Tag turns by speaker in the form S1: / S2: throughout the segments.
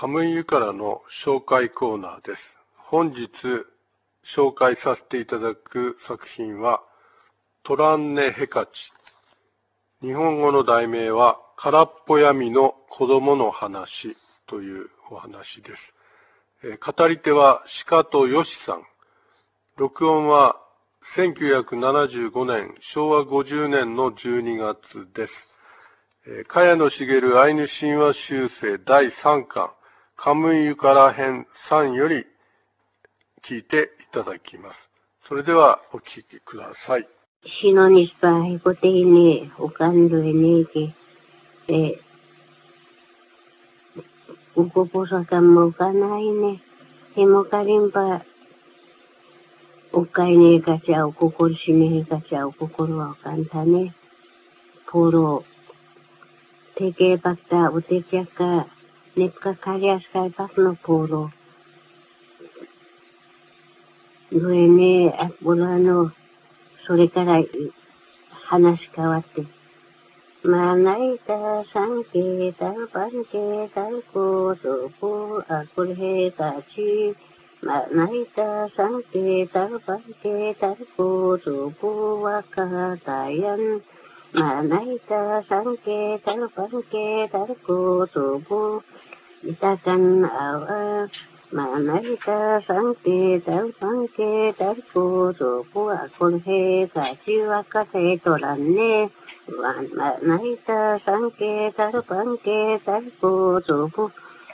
S1: カムイユからの紹介コーナーです。本日紹介させていただく作品はトランネヘカチ。日本語の題名は空っぽ闇の子供の話というお話です。語り手は鹿戸よしさん。録音は1975年昭和50年の12月です。茅野茂アイヌ神話集成第3巻カムイユから編3より聞いていただきます。それではお聞きください。
S2: Sinonis bahay ko tini ukando iniki uko po sa kamo kanay ni himo kalimpa ukay ni kacha ukukul sinihi kacha ukukul wakanta ni puro teke pakta utekyaka nipka karyas kay pakno puro duene at bulano それから話変わって。まな板三形たパンケタコトポアコルヘタチ。まな板三形たパンケタコトポワカタヤン。まな板三形たパンケタコトポイタカンアワ。Manayta sangke tal pangke tal koto pua kolhe kachiwa kate toranne manayta sangke tal pangke tal koto pu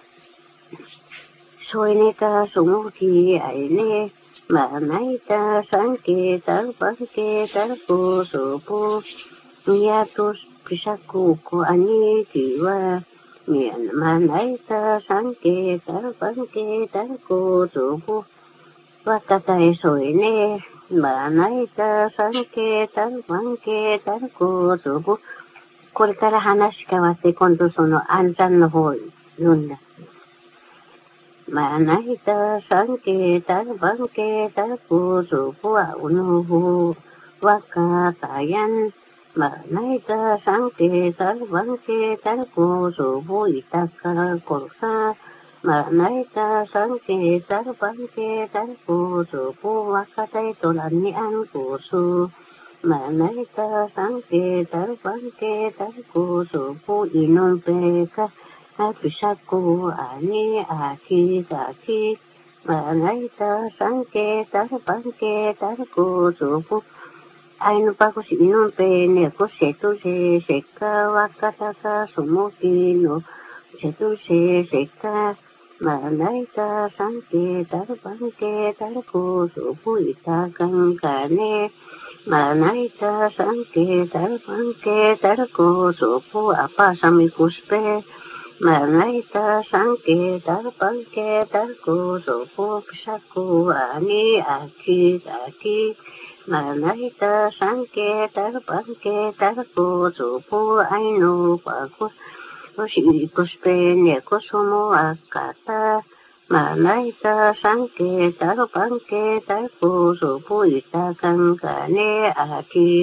S2: soine ka sumuki aine manayta sangke tal pangke tal koto pu miyatos pisaku ko ani kiwa Mian manayta sangke tal pangke tal koto pu wakatai soine manayta sangke tal pangke tal koto pu これから話変わって今度その暗算の方読んだ。manayta sangke tal pangke tal koto pu wa unuhu wakatayan Manayta sangke tal bangke tal koto po itaka korsa. Manayta sangke tal bangke tal koto po wakatay tolanian koso. Manayta sangke tal bangke tal koto po inumpeka. Apisako ani aki kaki. Manayta sangke tal bangke tal koto po Ainu paku si inon pene ko setu se seka wakataka sumoki no setu se seka manayta sangke tal pangke tal ko supu itakan kane manayta sangke tal pangke tal ko supu apa samikuspe manayta sangke tal pangke tal ko supu pisaku ani aki Manayta sangke tal pangke tal koto po ainu paku kuspe ne kosomo akata Manayta sangke tal pangke tal koto po itakan kane aki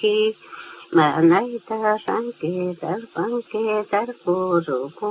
S2: Manayta sangke tal pangke tal koto po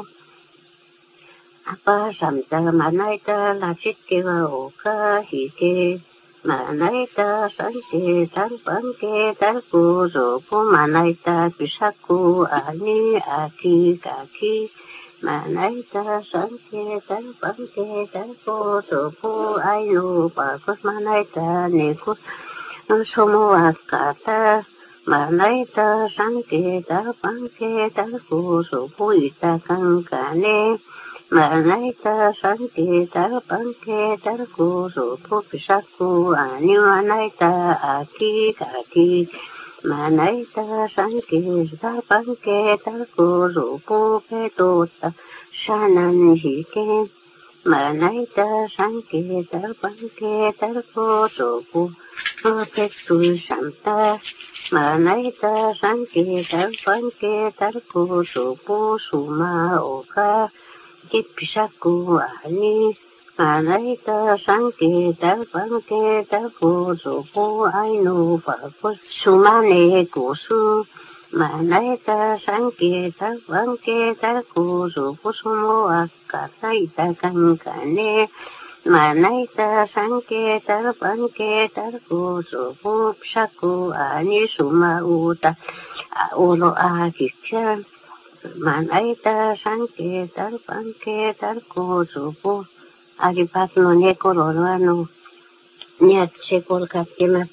S2: apa samta manayta lachit kewa oka hike Manayta sangke tal pangke tal koto po manayta pisaku ani aki kaki Manayta sangke tal pangke tal koto po ainu pakos manayta nekos somo akata Manayta sangke tal pangke tal koto po itakan kane Manayta sangke tal pangke tal koto po pisaku ani manayta aki kaki Manayta sangke tal pangke tal koto po petota shanan hike Manayta sangke tal pangke tal koto po petu santa Manayta sangke tal pangke tal koto po suma oka Kipisaku ani manayta sangke tal pangke tal koto po ainu pakos sumane kosu Manaita Sanketa Banketa Kuzu Kusumo Akataita Kankane Manaita Sanketa Banketa Kuzu Pupshaku Anisuma Uta Ulo Akikya Manaita Sanketa Banketa Kuzu Pu Aripatno Nekolorano Nyatsekol Kakima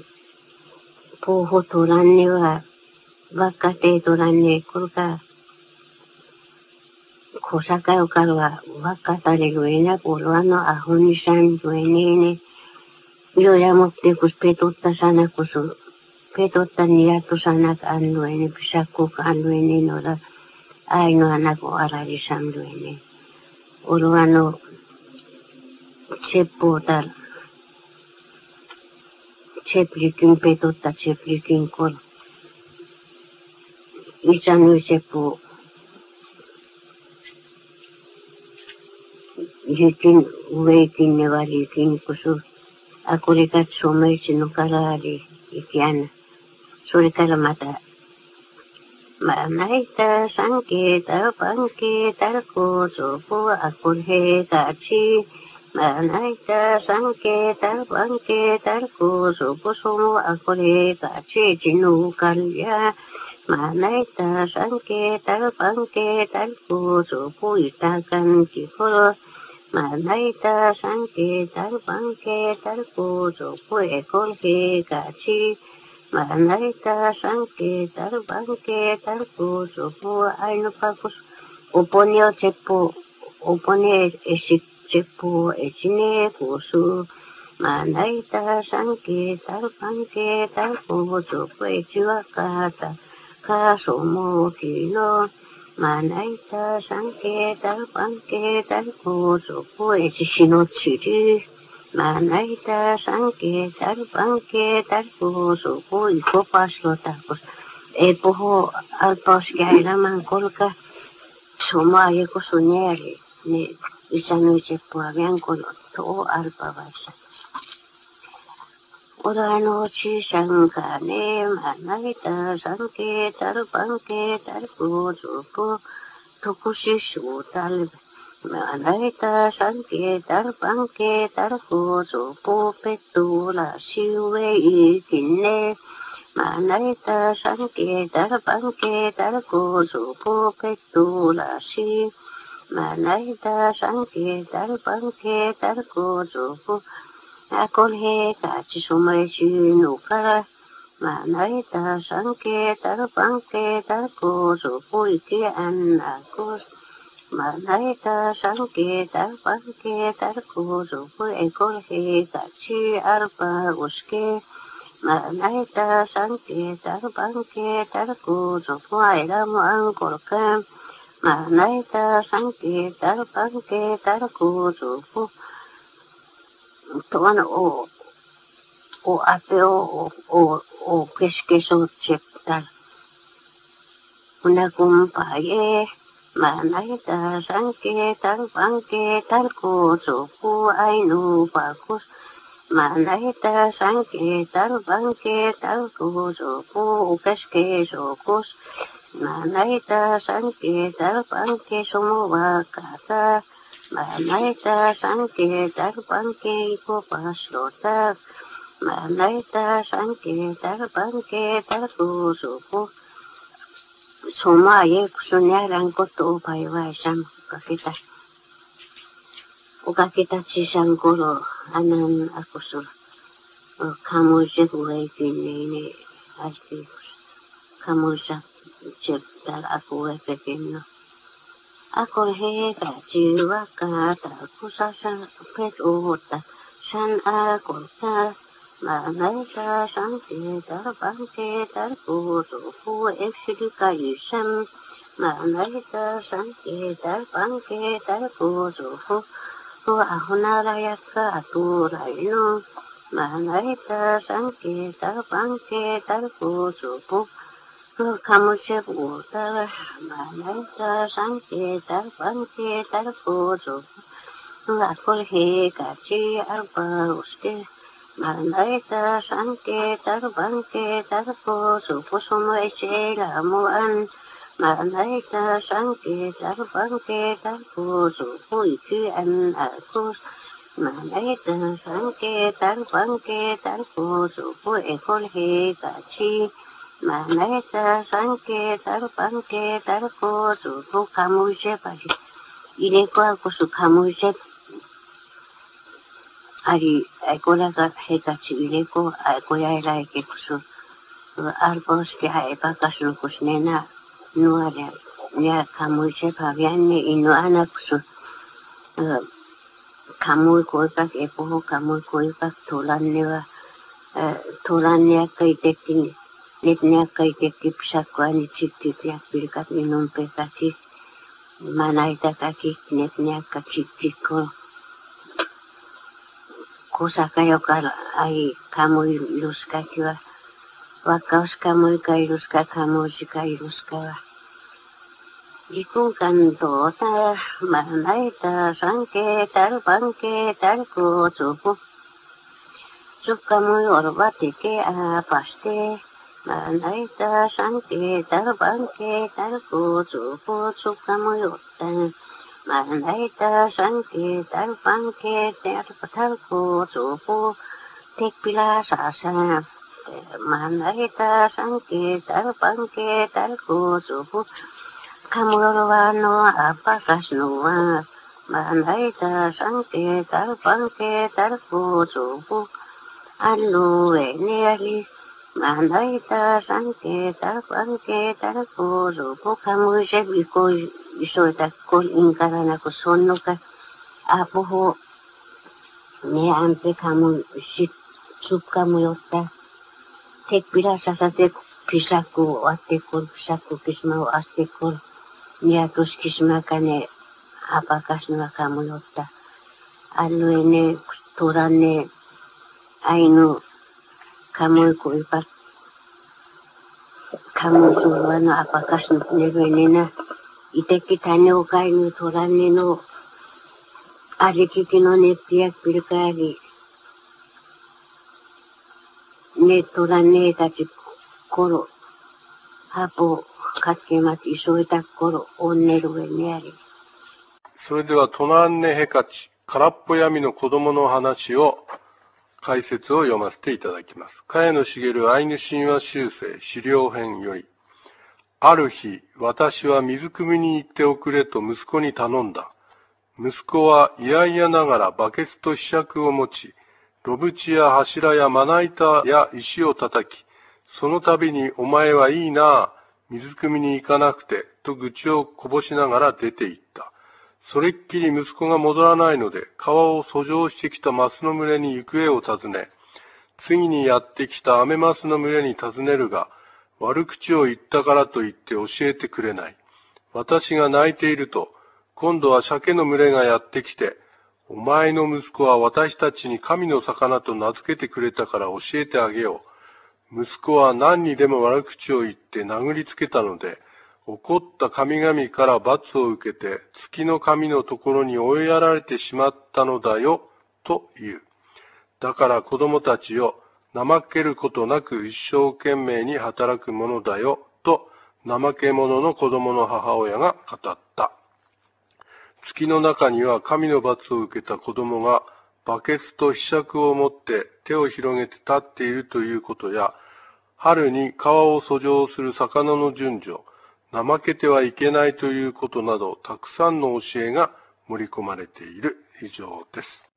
S2: Puhutulanniwa Bakka teeturanne kulka kusaka ukarwa bakka tare duena pulwano ahunisan duenene yo ya mukti kus petutta sana kusu petutta niatu sana kan duene pisaku kan duene nora aino anak ararisan duene ulwano ceputar ceplikin petutta ceplikin kol Isanu sepu jikin uweikin ne walikin kusu akurikat somai sinukarari ikiana surikala mata manaita sanketa panketa kusu pu akurhe kachi manaita sanketa panketa kusu pu sumu akurhe kachi jinukalya Manaita Sanketa Panketa Kusu Puitakan Kikolo Manaita Sanketa Panketa Kusu Puekol Hekachi Manaita Sanketa Panketa Kusu Pu Ainupakus Uponio Cepu Upone Esik Cepu Ecine Kusu Manaita Sanketa Panketa Kusu Puechiwakata Kasumo kino manaita sanketa panketa kusu puesi shinotsiri manaita sanketa panketa kusu pui kopaslotakos epoho alpos kairaman kolka somaye kusuneri ne isanu sepuavian kolo to alpavasa Urano chi shankane manaita sanketa panketa kusu pu tokushi shutal manaita sanketa panketa kusu pu petula shiwe ikine manaita sanketa panketa kusu pu petula shi manaita sanketa panketa kusu pu Akol he kachi sumai shinu kara manaita sanketa panketa kusu puiki anakos manaita sanketa panketa kusu pu ekol he kachi arpa uske manaita sanketa panketa kusu pu airamu angkolka manaita sanketa panketa kusu pu Tuan o apeo o keskeso cheptal. Una kumpaye manaita sanketal panketal kusu pu ainu pakus. Manaita sanketal panketal kusu pu keskeso kus. Manaita sanketal pankeso wakata. Manaita sanketa pankeko paslota Manaita sanketa panketa kusupu Somaye kusunyaran koto upaiwaisan kakita Ukakita chisankoro anan akusul Kamulsek uweikinne alpikus Kamulsak cheptal aku uwepekinno Akol he kachi wakata kusasa pet uta san akolta manaita sanketa panketa kusu pu efsirika yusam manaita sanketa panketa kusu pu ahunarayaka aturaino manaita sanketa panketa kusu pu Kamusep uta manaita sanketa panketa kusu Akol he kachi arpa uske Mandaita sanke tarbanke tarpo supusumo echela muan. Mandaita sanke tarbanke tarpo supu iki an akus. Mandaita sanke tarbanke tarpo supu ekol he kachi. Mandaita sanke tarbanke tarpo supu kamuje pari. Ileko akusu kamuje ari ekola hekachi ileko ekoya era ke kusu arbos ke hai pakasno kusnena nuare ya kamuje pavianne ino ana kusu kamu ko ka epo kamu ko ka tolanne kai tekini netnya kai tekip shakwani chikti ya pilkat minum pekati manaita kaki netnya ka chikti ko kusaka yokara ai kamu iluska kiwa wakaus kamu iluska kamu shika iluska ikun kanto ta manaita sanke tarbanke tarko chupu chukamu orbate ke apaste manaita sanke tarbanke tarko chupu chukamu yotta Mandaita sanke tarbanke tarko chupu tekpila sasa Mandaita sanke tarbanke tarko chupu kamurwano apakas nuwa Mandaita sanke tarbanke tarko chupu aluwe neali Mandaita sanke tarbanke tarko chupu kamuje biko isoita kol inkarana ko sonno ka apoho ne ampe kamu sit sup kamu yotta tekpila sasate pisaku atekol pisaku kisma atekol niatus kisma kane apakas na kamu yotta aluene turane ainu kamu ko ipat kamu turano apakas nebenena itekitane ukainu turane no alikikino nepiak pilkari ne turane kachi koro hapo katkemat isoita koro onneruwe neari。
S1: それではトナンネヘカチ、空っぽ闇の子供の話を解説を読ませていただきます。茅野茂アイヌ神話修正資料編より、ある日、私は水汲みに行っておくれと息子に頼んだ。息子は嫌々ながらバケツと柄杓を持ち、炉縁や柱やまな板や石を叩き、その度にお前はいいなあ、水汲みに行かなくて、と愚痴をこぼしながら出て行った。それっきり息子が戻らないので、川を遡上してきたマスの群れに行方を尋ね、次にやってきたアメマスの群れに尋ねるが、悪口を言ったからといって教えてくれない。私が泣いていると、今度は鮭の群れがやってきて、お前の息子は私たちに神の魚と名付けてくれたから教えてあげよう。息子は何にでも悪口を言って殴りつけたので、怒った神々から罰を受けて月の神のところに追いやられてしまったのだよ、と言う。だから子供たちよ、怠けることなく一生懸命に働くものだよ、と怠け者の子供の母親が語った。月の中には神の罰を受けた子供がバケツと柄杓を持って手を広げて立っているということや、春に川を遡上する魚の順序、怠けてはいけないということなど、たくさんの教えが盛り込まれている。以上です。